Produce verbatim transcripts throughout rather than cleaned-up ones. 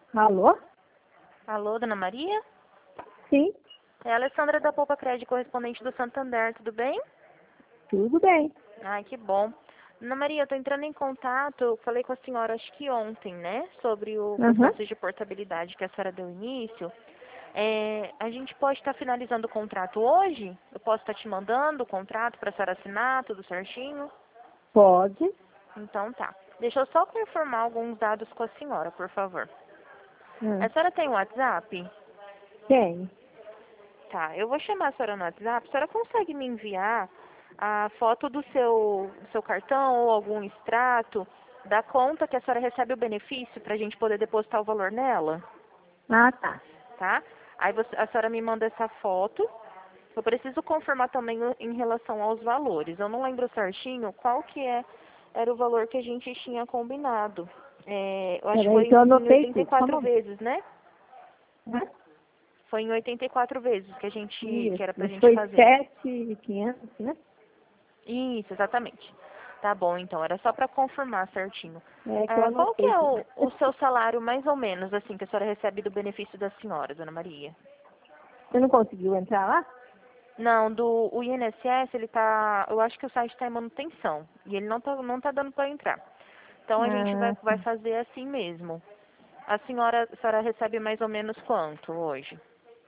Alô? Alô, dona Maria? Sim, É a Alessandra da Poupa Crédito, correspondente do Santander, tudo bem? tudo bem. Ai, que bom. Dona Maria, eu tô entrando em contato, eu falei com a senhora acho que ontem, né, sobre o Uhum. processo de portabilidade que a senhora deu início. É, a gente pode estar finalizando o contrato hoje? Eu posso estar te mandando o contrato para a senhora assinar, tudo certinho? Pode. Então tá. Deixa eu só confirmar alguns dados com a senhora, por favor. Hum. A senhora tem um WhatsApp? Tem. Tá, eu vou chamar a senhora no WhatsApp. A senhora consegue me enviar a foto do seu, do seu cartão ou algum extrato da conta que a senhora recebe o benefício para a gente poder depositar o valor nela, Ah, tá. tá? Aí você, a senhora me manda essa foto. Eu preciso confirmar também o- em relação aos valores. Eu não lembro certinho qual que é, era o valor que a gente tinha combinado. É, eu acho que Peraí foi que eu em anotei oitenta e tudo. Só um quatro momento. vezes, né? Hã? Foi em oitenta e quatro vezes que a gente, que Isso. era pra Mas gente foi fazer. sete mil e quinhentos, né? Isso, exatamente. Tá bom, então, era só para confirmar certinho. É que eu É, qual que anotei é tudo. o, o seu salário, mais ou menos, assim, que a senhora recebe do benefício da senhora, dona Maria? Você não conseguiu entrar lá? Não, do o I N S S, ele tá, eu acho que o site está em manutenção, e ele não tá, não tá dando para entrar. Então, a gente vai, Ah, vai fazer assim mesmo. A senhora, a senhora recebe mais ou menos quanto hoje?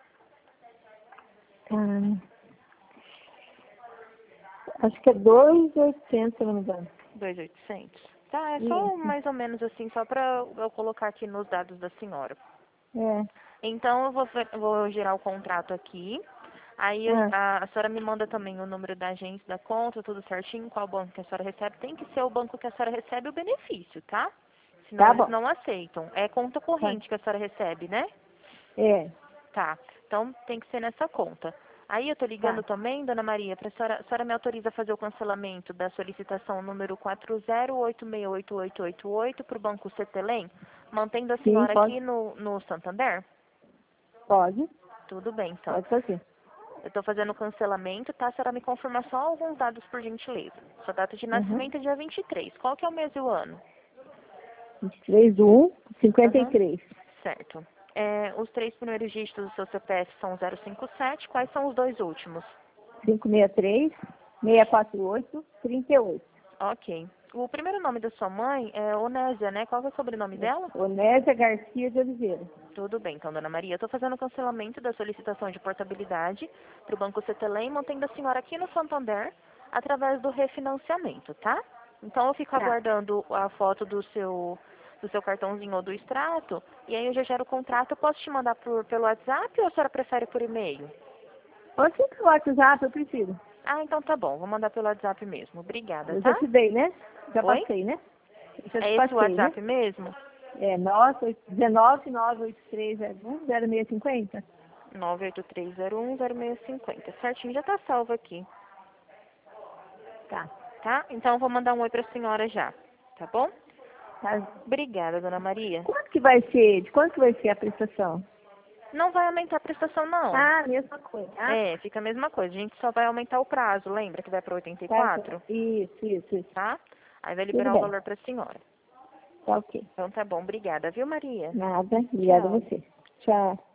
tá. Acho que é dois mil e oitocentos, se eu não me engano. dois mil e oitocentos? Tá, é só Isso. mais ou menos assim, só para eu colocar aqui nos dados da senhora. É. Então, eu vou, fe- eu vou gerar o contrato aqui. Aí Ah, a, a senhora me manda também o número da agência, da conta, tudo certinho, qual banco que a senhora recebe. Tem que ser o banco que a senhora recebe o benefício, tá? Senão tá eles bom. não aceitam. É conta Tá. corrente que a senhora recebe, né? É. Tá. Então tem que ser nessa conta. Aí eu tô ligando Tá. também, dona Maria, para a senhora, a senhora me autoriza a fazer o cancelamento da solicitação número quatro zero oito seis oito oito oito oito para o Banco Cetelem, mantendo a Sim, senhora pode. aqui no, no Santander? Pode. Tudo bem, então. Pode fazer. Eu estou fazendo o cancelamento, tá? A senhora me confirma só alguns dados por gentileza. Sua data de Uhum. nascimento é dia vinte e três. Qual que é o mês e o ano? vinte e três do um, cinquenta e Aham. três. Certo. É, os três primeiros dígitos do seu C P F são zero cinco sete. Quais são os dois últimos? cinco seis três, seis quatro oito, trinta e oito. Ok. O primeiro nome da sua mãe é Onésia, né? Qual que é o sobrenome dela? Onésia Garcia de Oliveira. Tudo bem, então, dona Maria. Eu estou fazendo o cancelamento da solicitação de portabilidade para o Banco Cetelem, mantendo a senhora aqui no Santander através do refinanciamento, tá? Então, eu fico Tá. aguardando a foto do seu, do seu cartãozinho ou do extrato, e aí eu já gero o contrato. Eu posso te mandar por, pelo WhatsApp ou a senhora prefere por e-mail? Pode ser pelo WhatsApp, eu prefiro. Ah, então tá bom. Vou mandar pelo WhatsApp mesmo. Obrigada, Eu já tá? te dei, né? Já Oi? passei, né? Eu já te É esse o passei, né? WhatsApp mesmo? É, nossa, um nove nove oito três zero um zero seis cinco zero. nove oito três zero um zero seis cinco zero. Certinho, já tá salvo aqui. Tá. Tá? Então eu vou mandar um oi para a senhora já, tá bom? Tá. Obrigada, dona Maria. Quanto que vai ser? De quanto que vai ser a prestação? Não vai aumentar a prestação, não. Ah, mesma coisa. Ah, É, fica a mesma coisa. A gente só vai aumentar o prazo, lembra que vai para oitenta e tá. quatro, Isso, isso, isso. tá? Aí vai Tudo liberar o bem. valor para a senhora. Tá ok. Então tá bom, obrigada, viu, Maria? Nada. Obrigada a Tchau. você. Tchau.